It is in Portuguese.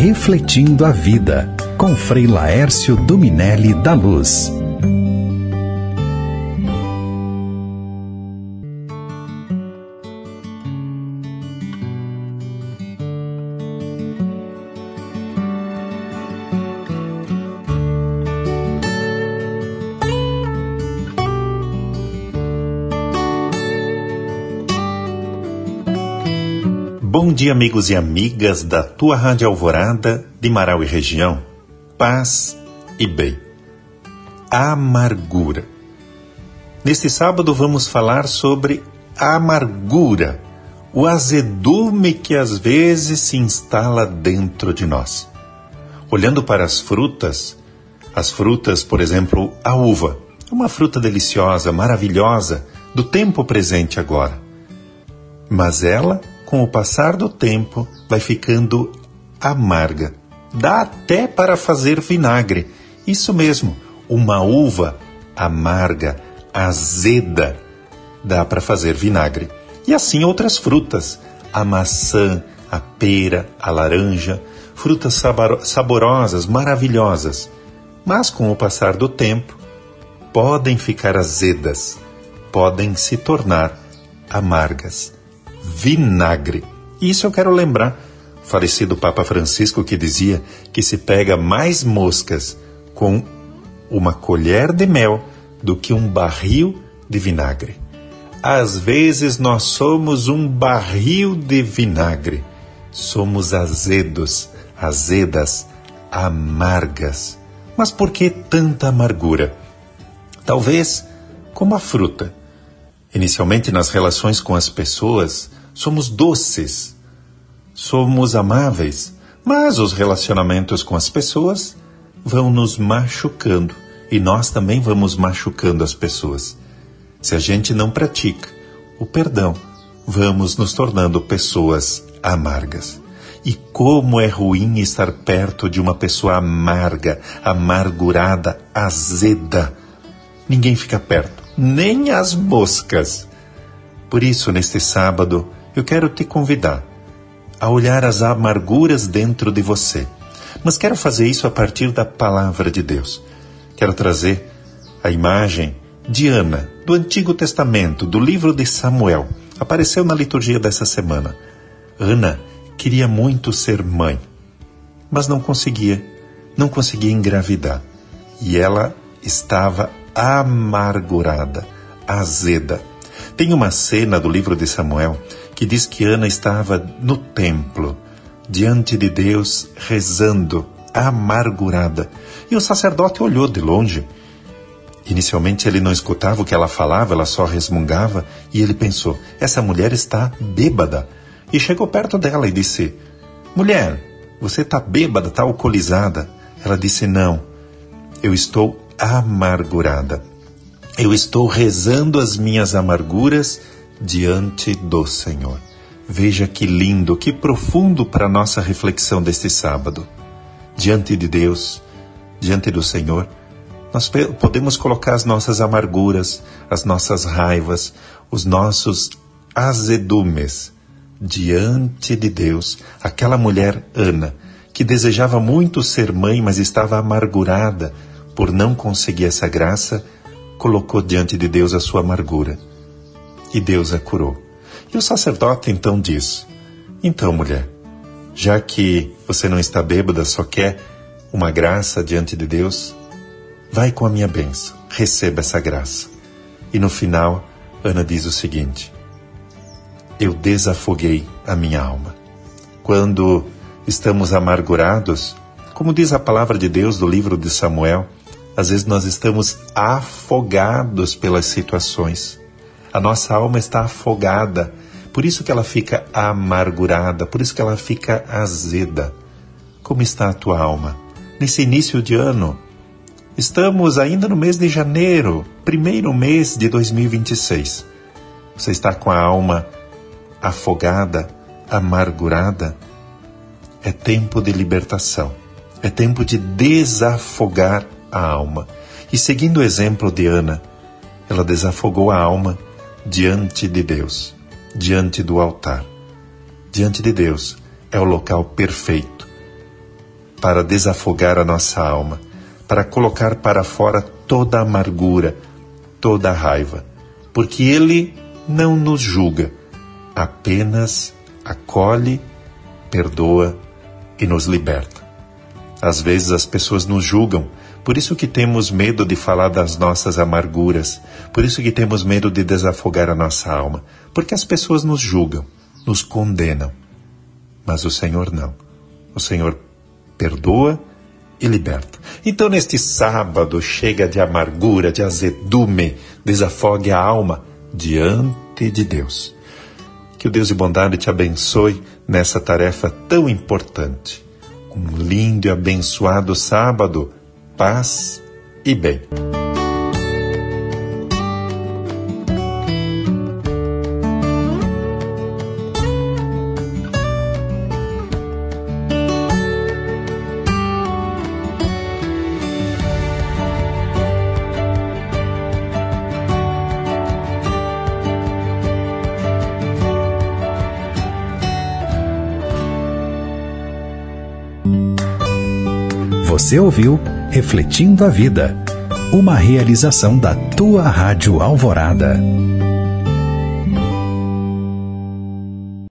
Refletindo a Vida, com Frei Laércio Dominelli da Luz. Bom dia, amigos e amigas da tua Rádio Alvorada, de Marau e região. Paz e bem. Amargura. Neste sábado vamos falar sobre a amargura, o azedume que às vezes se instala dentro de nós. Olhando para as frutas, por exemplo, a uva, uma fruta deliciosa, maravilhosa, do tempo presente agora. Mas ela, com o passar do tempo, vai ficando amarga. Dá até para fazer vinagre. Isso mesmo, uma uva amarga, azeda, dá para fazer vinagre. E assim outras frutas, a maçã, a pera, a laranja, frutas saborosas, maravilhosas. Mas com o passar do tempo, podem ficar azedas, podem se tornar amargas. Vinagre. Isso eu quero lembrar o falecido Papa Francisco, que dizia que se pega mais moscas com uma colher de mel do que um barril de vinagre. Às vezes nós somos um barril de vinagre. Somos azedos, azedas, amargas. Mas por que tanta amargura? Talvez como a fruta. Inicialmente, nas relações com as pessoas, somos doces, somos amáveis, mas os relacionamentos com as pessoas vão nos machucando e nós também vamos machucando as pessoas. Se a gente não pratica o perdão, vamos nos tornando pessoas amargas. E como é ruim estar perto de uma pessoa amarga, amargurada, azeda. Ninguém fica perto. Nem as moscas. Por isso, neste sábado, eu quero te convidar a olhar as amarguras dentro de você. Mas quero fazer isso a partir da Palavra de Deus. Quero trazer a imagem de Ana, do Antigo Testamento, do livro de Samuel. Apareceu na liturgia dessa semana. Ana queria muito ser mãe, mas não conseguia engravidar. E ela estava amargurada, azeda. Tem uma cena do livro de Samuel que diz que Ana estava no templo, diante de Deus, rezando, amargurada. E o sacerdote olhou de longe. Inicialmente ele não escutava o que ela falava, ela só resmungava, e ele pensou, essa mulher está bêbada. E chegou perto dela e disse, mulher, você está bêbada, está alcoolizada? Ela disse, não, eu estou amargurada. Eu estou rezando as minhas amarguras diante do Senhor. Veja que lindo, que profundo para a nossa reflexão deste sábado. Diante de Deus, diante do Senhor, nós podemos colocar as nossas amarguras, as nossas raivas, os nossos azedumes diante de Deus. Aquela mulher, Ana, que desejava muito ser mãe, mas estava amargurada por não conseguir essa graça, colocou diante de Deus a sua amargura. E Deus a curou. E o sacerdote então diz, então mulher, já que você não está bêbada, só quer uma graça diante de Deus, vai com a minha bênção, receba essa graça. E no final, Ana diz o seguinte, eu desafoguei a minha alma. Quando estamos amargurados, como diz a palavra de Deus do livro de Samuel, às vezes nós estamos afogados pelas situações. A nossa alma está afogada. Por isso que ela fica amargurada. Por isso que ela fica azeda. Como está a tua alma? Nesse início de ano, estamos ainda no mês de janeiro, primeiro mês de 2026. Você está com a alma afogada, amargurada? É tempo de libertação. É tempo de desafogar a alma. E seguindo o exemplo de Ana, ela desafogou a alma diante de Deus, diante do altar. Diante de Deus é o local perfeito para desafogar a nossa alma, para colocar para fora toda a amargura, toda a raiva, porque Ele não nos julga, apenas acolhe, perdoa e nos liberta. Às vezes as pessoas nos julgam, por isso que temos medo de falar das nossas amarguras, por isso que temos medo de desafogar a nossa alma, porque as pessoas nos julgam, nos condenam. Mas o Senhor não. O Senhor perdoa e liberta. Então, neste sábado, chega de amargura, de azedume, desafogue a alma diante de Deus. Que o Deus de bondade te abençoe nessa tarefa tão importante. Um lindo e abençoado sábado, paz e bem. Você ouviu Refletindo a Vida, uma realização da tua Rádio Alvorada.